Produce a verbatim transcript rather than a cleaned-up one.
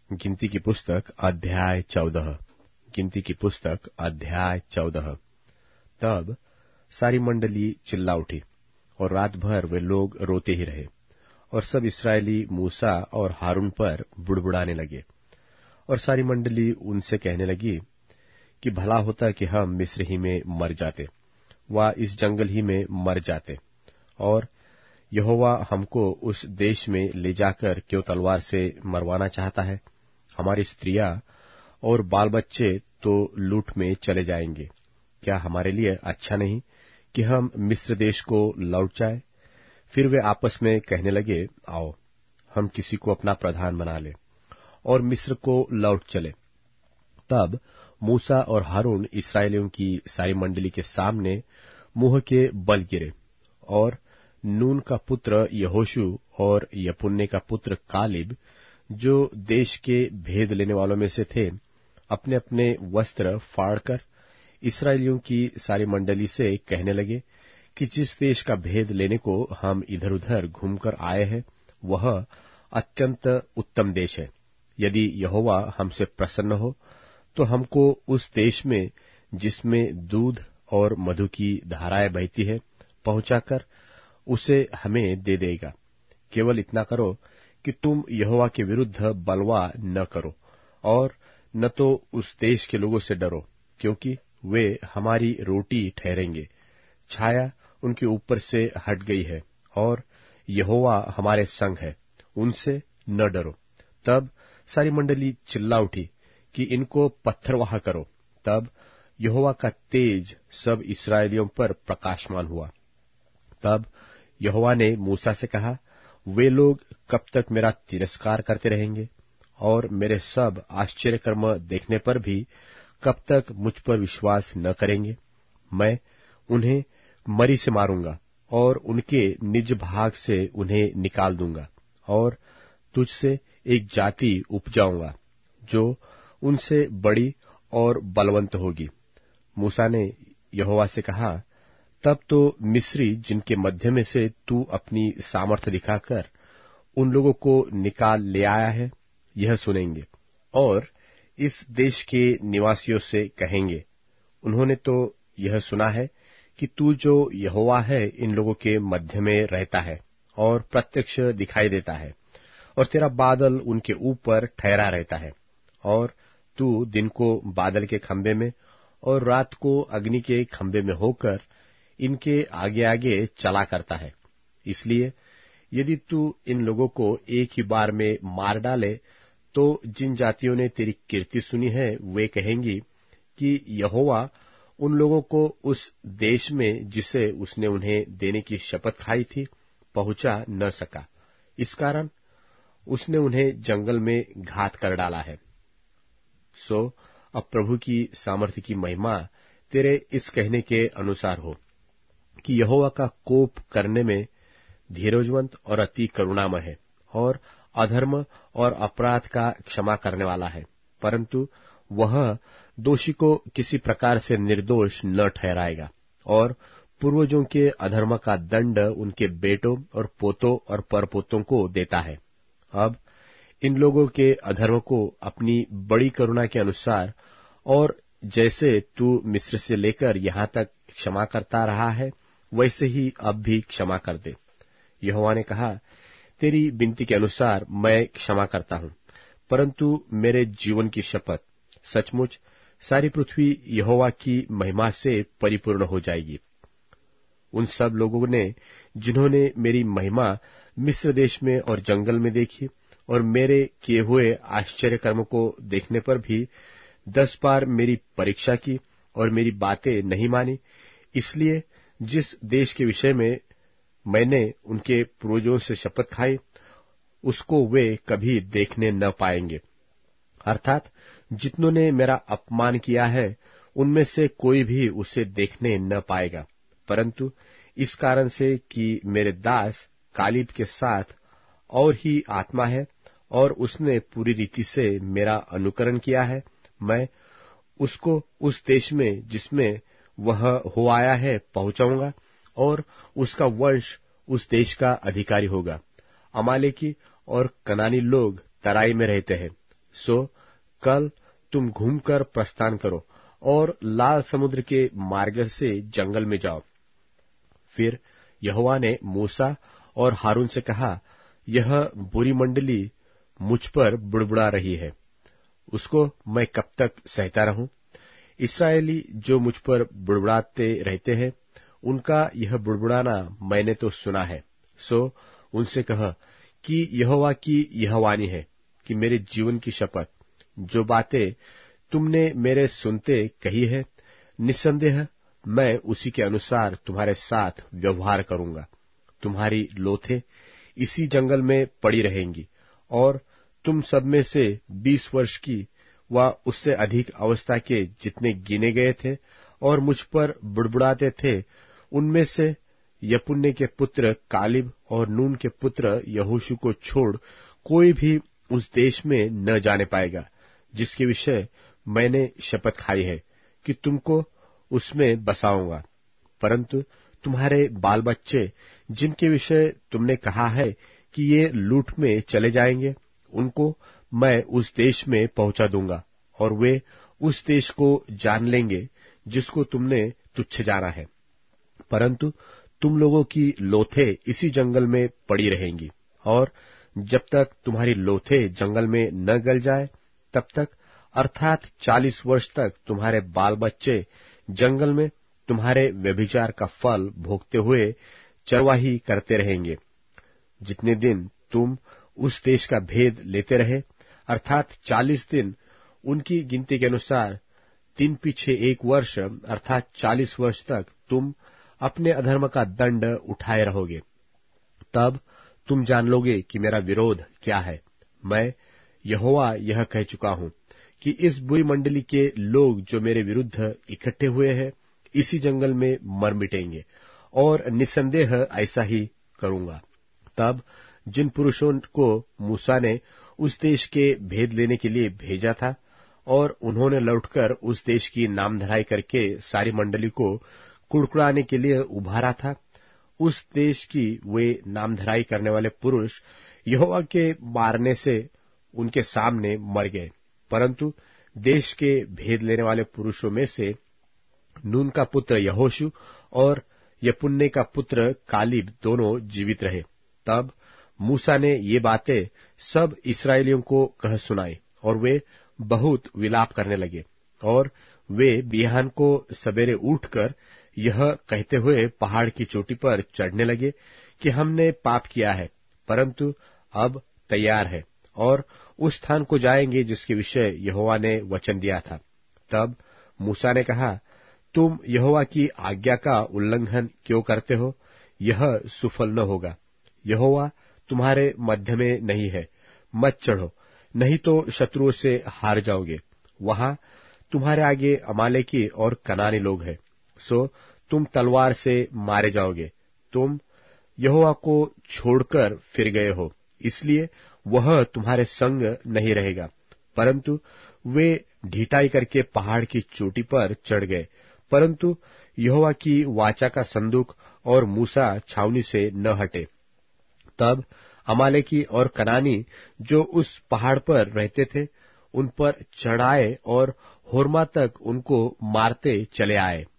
गिनती की पुस्तक अध्याय चौदह। गिनती की पुस्तक अध्याय चौदह। तब सारी मंडली चिल्ला उठी और रात भर वे लोग रोते ही रहे, और सब इस्राएली मूसा और हारून पर बुड़बुड़ाने लगे। और सारी मंडली उनसे कहने लगी कि भला होता कि हम मिस्र ही में मर जाते, व इस जंगल ही में मर जाते, और यहोवा हमको उस देश में ले जाकर क्यों तलवार से मरवाना चाहता है। हमारी स्त्रियां और बाल बच्चे तो लूट में चले जाएंगे। क्या हमारे लिए अच्छा नहीं कि हम मिस्र देश को लौट जाए? फिर वे आपस में कहने लगे, आओ हम किसी को अपना प्रधान बना ले और मिस्र को लौट चले। तब मूसा और हारून इस्राएलियों की सारी मंडली के सामने मुंह के बल गिरे, और नून का पुत्र यहोशू और यपुन्ने का पुत्र कालिब, जो देश के भेद लेने वालों में से थे, अपने अपने वस्त्र फाड़कर इस्राएलियों की सारी मंडली से कहने लगे कि जिस देश का भेद लेने को हम इधर उधर घूमकर आए हैं, वह अत्यंत उत्तम देश है। यदि यहोवा हमसे प्रसन्न हो तो हमको उस देश में, जिसमें दूध और मधु की धाराएं बहती है, पहुंचाकर उसे हमें दे देगा। केवल इतना करो कि तुम यहोवा के विरुद्ध बलवा न करो, और न तो उस देश के लोगों से डरो, क्योंकि वे हमारी रोटी ठहरेंगे। छाया उनके ऊपर से हट गई है, और यहोवा हमारे संग है, उनसे न डरो। तब सारी मंडली चिल्ला उठी कि इनको पत्थरवाह करो। तब यहोवा का तेज सब इस्राएलियों पर प्रकाशमान हुआ। तब यहोवा ने मूसा से कहा, वे लोग कब तक मेरा तिरस्कार करते रहेंगे, और मेरे सब आश्चर्य कर्म देखने पर भी कब तक मुझ पर विश्वास न करेंगे? मैं उन्हें मरी से मारूंगा और उनके निज भाग से उन्हें निकाल दूंगा, और तुझसे एक जाति उपजाऊंगा जो उनसे बड़ी और बलवंत होगी। मूसा ने यहोवा से कहा, तब तो मिस्री जिनके मध्य में से तू अपनी सामर्थ्य दिखाकर उन लोगों को निकाल ले आया है, यह सुनेंगे, और इस देश के निवासियों से कहेंगे, उन्होंने तो यह सुना है कि तू जो यहोवा है इन लोगों के मध्य में रहता है और प्रत्यक्ष दिखाई देता है, और तेरा बादल उनके ऊपर ठहरा रहता है, और तू दिन को बादल के खंभे में और रात को अग्नि के खंभे में होकर इनके आगे आगे चला करता है। इसलिए यदि तू इन लोगों को एक ही बार में मार डाले, तो जिन जातियों ने तेरी कीर्ति सुनी है वे कहेंगी कि यहोवा उन लोगों को उस देश में, जिसे उसने उन्हें देने की शपथ खाई थी, पहुंचा न सका। इस कारण उसने उन्हें जंगल में घात कर डाला है। सो अब प्रभु की सामर्थ्य की महिमा तेरे इस कहने के अनुसार हो कि यहोवा का कोप करने में धीरजवंत और अति करुणामय है, और अधर्म और अपराध का क्षमा करने वाला है, परंतु वह दोषी को किसी प्रकार से निर्दोष न ठहराएगा, और पूर्वजों के अधर्म का दंड उनके बेटों और पोतों और परपोतों को देता है। अब इन लोगों के अधर्म को अपनी बड़ी करुणा के अनुसार, और जैसे तू मिस्र से लेकर यहाँ तक क्षमा करता रहा है, वैसे ही अब भी क्षमा कर दे। यहोवा ने कहा, तेरी विनती के अनुसार मैं क्षमा करता हूं, परंतु मेरे जीवन की शपथ, सचमुच सारी पृथ्वी यहोवा की महिमा से परिपूर्ण हो जाएगी। उन सब लोगों ने जिन्होंने मेरी महिमा मिस्र देश में और जंगल में देखी, और मेरे किए हुए आश्चर्य कर्म को देखने पर भी दस बार मेरी परीक्षा की और मेरी बातें नहीं मानी, इसलिए जिस देश के विषय में मैंने उनके पूर्वजों से शपथ खाई, उसको वे कभी देखने न पाएंगे। अर्थात जितनों ने मेरा अपमान किया है, उनमें से कोई भी उसे देखने न पाएगा, परंतु इस कारण से कि मेरे दास कालिब के साथ और ही आत्मा है, और उसने पूरी रीति से मेरा अनुकरण किया है, मैं उसको उस देश में जिसमें वह हो आया है पहुंचाऊंगा, और उसका वंश उस देश का अधिकारी होगा। अमालेकी और कनानी लोग तराई में रहते हैं, सो कल तुम घूमकर प्रस्थान करो और लाल समुद्र के मार्ग से जंगल में जाओ। फिर यहोवा ने मूसा और हारून से कहा, यह बुरी मंडली मुझ पर बुड़बुड़ा रही है, उसको मैं कब तक सहता रहूं? इस्राएली जो मुझ पर बुड़बुड़ाते रहते हैं, उनका यह बुड़बुड़ाना मैंने तो सुना है। सो उनसे कह कि यहोवा की यह वाणी है कि मेरे जीवन की शपथ, जो बातें तुमने मेरे सुनते कही है, निस्संदेह मैं उसी के अनुसार तुम्हारे साथ व्यवहार करूंगा। तुम्हारी लोथें इसी जंगल में पड़ी रहेंगी, और तुम सब में से बीस वर्ष की व उससे अधिक अवस्था के जितने गिने गए थे और मुझ पर बुड़बुड़ाते थे, उनमें से यपुन्ने के पुत्र कालिब और नून के पुत्र यहोशू को छोड़ कोई भी उस देश में न जाने पाएगा, जिसके विषय मैंने शपथ खाई है कि तुमको उसमें बसाऊंगा। परंतु तुम्हारे बाल बच्चे, जिनके विषय तुमने कहा है कि ये लूट में चले जाएंगे, उनको मैं उस देश में पहुंचा दूंगा, और वे उस देश को जान लेंगे जिसको तुमने तुच्छ जाना है। परंतु तुम लोगों की लोथें इसी जंगल में पड़ी रहेंगी, और जब तक तुम्हारी लोथें जंगल में न गल जाए, तब तक अर्थात चालीस वर्ष तक तुम्हारे बाल बच्चे जंगल में तुम्हारे व्यभिचार का फल भोगते हुए चरवाही करते रहेंगे। जितने दिन तुम उस देश का भेद लेते रहे, अर्थात चालीस दिन, उनकी गिनती के अनुसार तीन पीछे एक वर्ष, अर्थात चालीस वर्ष तक तुम अपने अधर्म का दंड उठाए रहोगे। तब तुम जान लोगे कि मेरा विरोध क्या है। मैं यहोवा यह कह चुका हूं कि इस बुरी मंडली के लोग जो मेरे विरुद्ध इकट्ठे हुए हैं, इसी जंगल में मर मिटेंगे, और निस्संदेह ऐसा ही करूंगा। तब जिन पुरुषों को मूसा ने उस देश के भेद लेने के लिए भेजा था, और उन्होंने लौटकर उस देश की नामधराई करके सारी मंडली को कुड़कुड़ाने के लिए उभारा था, उस देश की वे नामधराई करने वाले पुरुष यहोवा के मारने से उनके सामने मर गए। परंतु देश के भेद लेने वाले पुरुषों में से नून का पुत्र यहोशू और यपुन्ने का पुत्र कालिब दोनों जीवित रहे। तब मूसा ने ये बातें सब इस्राएलियों को कह सुनाई, और वे बहुत विलाप करने लगे, और वे बिहान को सवेरे उठकर यह कहते हुए पहाड़ की चोटी पर चढ़ने लगे कि हमने पाप किया है, परंतु अब तैयार है, और उस स्थान को जाएंगे जिसके विषय यहोवा ने वचन दिया था। तब मूसा ने कहा, तुम यहोवा की आज्ञा का उल्लंघन क्यों करते हो? यह सुफल न होगा। यहोवा तुम्हारे मध्य में नहीं है, मत चढ़ो, नहीं तो शत्रुओं से हार जाओगे। वहां तुम्हारे आगे अमालेकी और कनानी लोग हैं, सो तुम तलवार से मारे जाओगे। तुम यहोवा को छोड़कर फिर गए हो, इसलिए वह तुम्हारे संग नहीं रहेगा। परंतु वे ढिठाई करके पहाड़ की चोटी पर चढ़ गए, परंतु यहोवा की वाचा का संदूक और मूसा छावनी से न हटे। तब अमालेकी और कनानी जो उस पहाड़ पर रहते थे, उन पर चढ़ाए और होर्मा तक उनको मारते चले आए।